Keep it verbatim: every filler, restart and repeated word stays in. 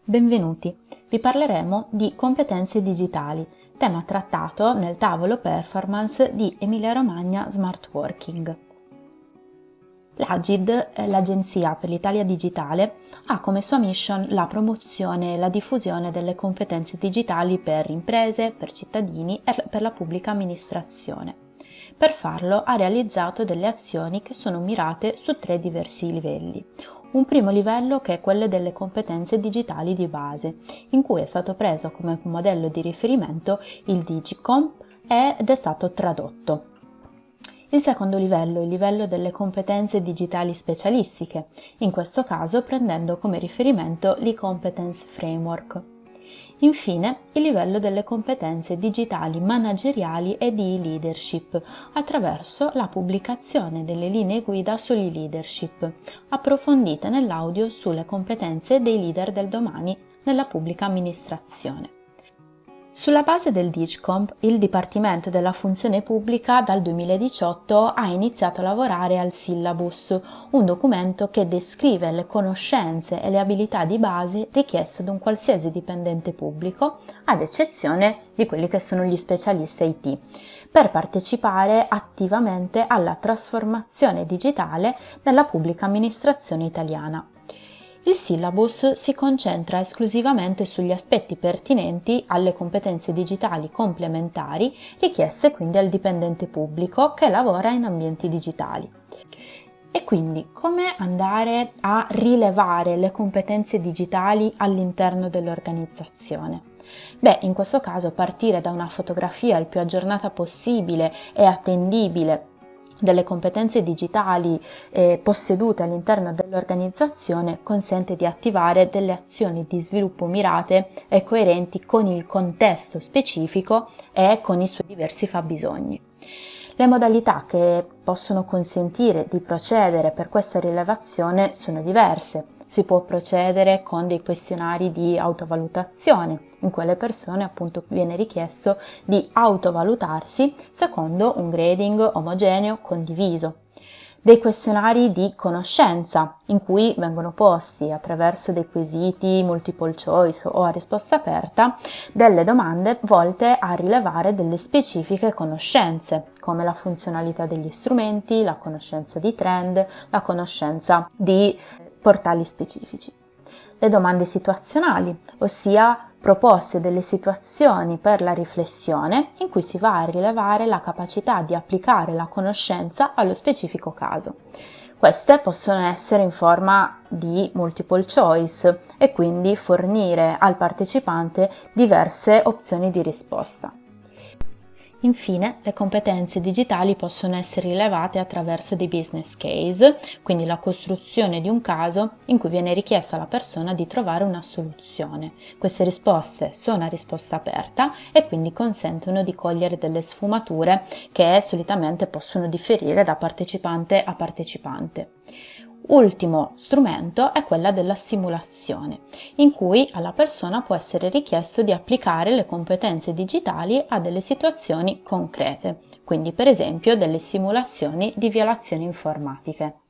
Benvenuti! Vi parleremo di competenze digitali, tema trattato nel tavolo performance di Emilia Romagna Smart Working. L'Agid, l'Agenzia per l'Italia Digitale, ha come sua mission la promozione e la diffusione delle competenze digitali per imprese, per cittadini e per la pubblica amministrazione. Per farlo ha realizzato delle azioni che sono mirate su tre diversi livelli. Un primo livello che è quello delle competenze digitali di base, in cui è stato preso come modello di riferimento il Digicomp ed è stato tradotto. Il secondo livello è il livello delle competenze digitali specialistiche, in questo caso prendendo come riferimento l'e-Competence Framework. Infine, il livello delle competenze digitali manageriali e di leadership, attraverso la pubblicazione delle linee guida sull'e-leadership, approfondite nell'audio sulle competenze dei leader del domani nella pubblica amministrazione. Sulla base del Digicomp, il Dipartimento della Funzione Pubblica dal duemiladiciotto ha iniziato a lavorare al Syllabus, un documento che descrive le conoscenze e le abilità di base richieste da un qualsiasi dipendente pubblico, ad eccezione di quelli che sono gli specialisti I T, per partecipare attivamente alla trasformazione digitale nella pubblica amministrazione italiana. Il syllabus si concentra esclusivamente sugli aspetti pertinenti alle competenze digitali complementari richieste quindi al dipendente pubblico che lavora in ambienti digitali. E quindi come andare a rilevare le competenze digitali all'interno dell'organizzazione? Beh, in questo caso partire da una fotografia il più aggiornata possibile e attendibile delle competenze digitali eh, possedute all'interno dell'organizzazione consente di attivare delle azioni di sviluppo mirate e coerenti con il contesto specifico e con i suoi diversi fabbisogni. Le modalità che possono consentire di procedere per questa rilevazione sono diverse. Si può procedere con dei questionari di autovalutazione, in cui alle persone appunto viene richiesto di autovalutarsi secondo un grading omogeneo condiviso. Dei questionari di conoscenza, in cui vengono posti attraverso dei quesiti multiple choice o a risposta aperta delle domande volte a rilevare delle specifiche conoscenze, come la funzionalità degli strumenti, la conoscenza di trend, la conoscenza di portali specifici. Le domande situazionali, ossia proposte delle situazioni per la riflessione in cui si va a rilevare la capacità di applicare la conoscenza allo specifico caso. Queste possono essere in forma di multiple choice e quindi fornire al partecipante diverse opzioni di risposta. Infine, le competenze digitali possono essere rilevate attraverso dei business case, quindi la costruzione di un caso in cui viene richiesta alla persona di trovare una soluzione. Queste risposte sono a risposta aperta e quindi consentono di cogliere delle sfumature che solitamente possono differire da partecipante a partecipante. Ultimo strumento è quella della simulazione, in cui alla persona può essere richiesto di applicare le competenze digitali a delle situazioni concrete, quindi per esempio delle simulazioni di violazioni informatiche.